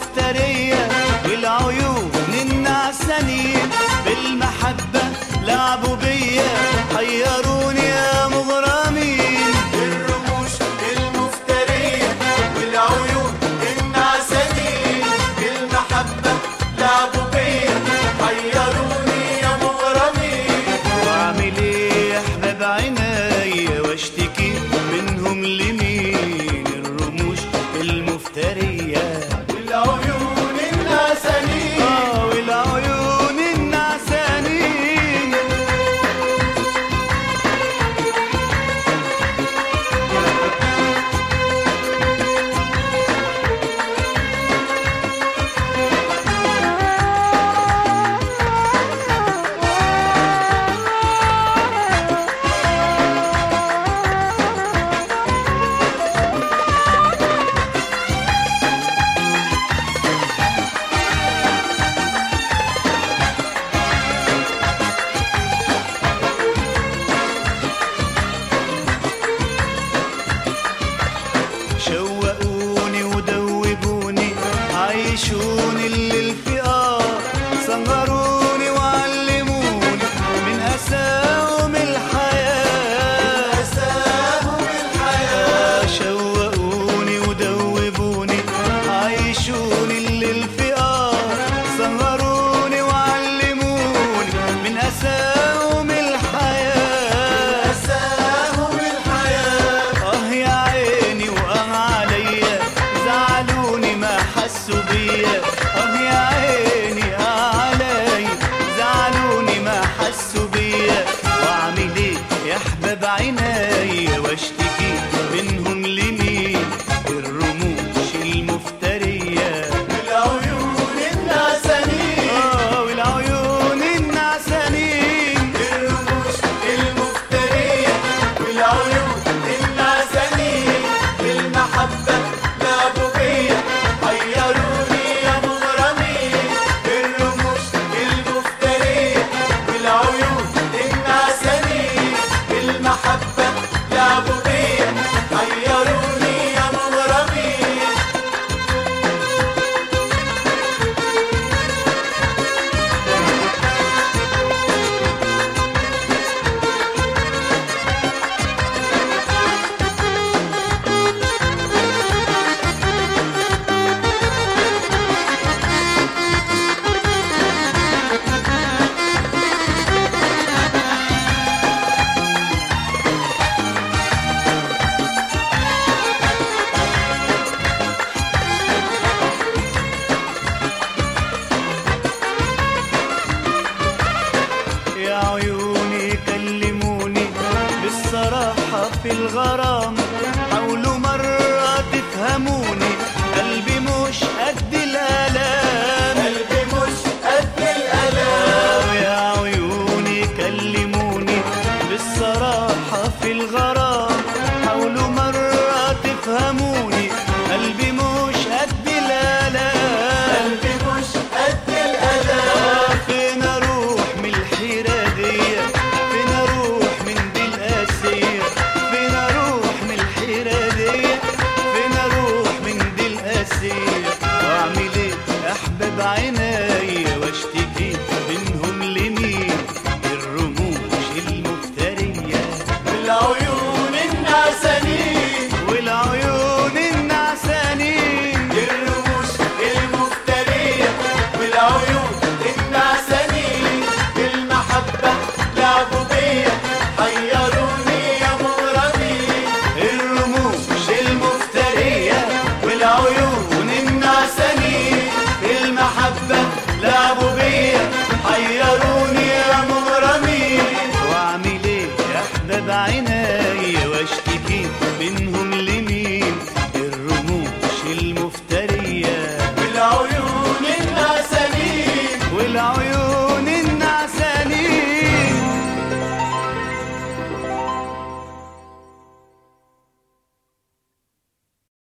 المفترية والعيون النعسانين بالمحبة لعبوا بيا حيروني يا مغرمين. الرموش المفترية والعيون النعسانين بالمحبة لعبوا بيا حيروني يا مغرمين. واعمل ايه يا احباب عينيا واشتكي منهم لمين؟ الرموش المفترية والعيون النعسانين والعيون النعسانين. شوقوني ودوبوني عيشوني الليل في صغروني وعلموني من أساهم الحياة. أساهم الحياة شوقوني ودوبوني عيشوني الليل في صغروني وعلموني من أساهم الحياة. أساهم الحياة يا عيني عليا زعلوني ما حسوا بيا. يا عيني عليا زعلوني ما حسوا بيا. واعمل ايه يا احباب عينيا واشتكي منهم لمين؟ الرموش المفترية والعيون النعسانين والعيون النعسانين. الرموش المفترية والعيون النعسانين بالمحبة لعبوا بيا حيروني يا مغرمين. الرموش المفترية والعيون النعسانين بالمحبة لعبوا بيا حيروني يا مغرمين. يا عيوني كلموني بالصراحة في الغرام. حاولوا مرة تفهموني قلبي مش قد الآلام. قلبي مش قد الآلام يا عيوني كلموني بالصراحة في الغرام. حاولوا مرة تفهموني قلبي مش قد الآلام. قلبي مش قد الآلام فين اروح من الحيرة دي؟ فين اروح من دي القاسية؟ فين اروح من الحيرة دي؟ فين اروح من دي القاسية؟ واعمل ايه احباب عينيا واشتكي منهم لمين؟ الرموش المفترية والعيون النعسانين والعيون النعسانين. الرموش المفترية والعيون النعسانين بالمحبة لعبوا بيا حيروني يا مغرمين. الرموش المفترية والعيون النعسانين المحبة لعبوا بيا حيروني يا مغرمين. واعمل ايه يا احباب عينيا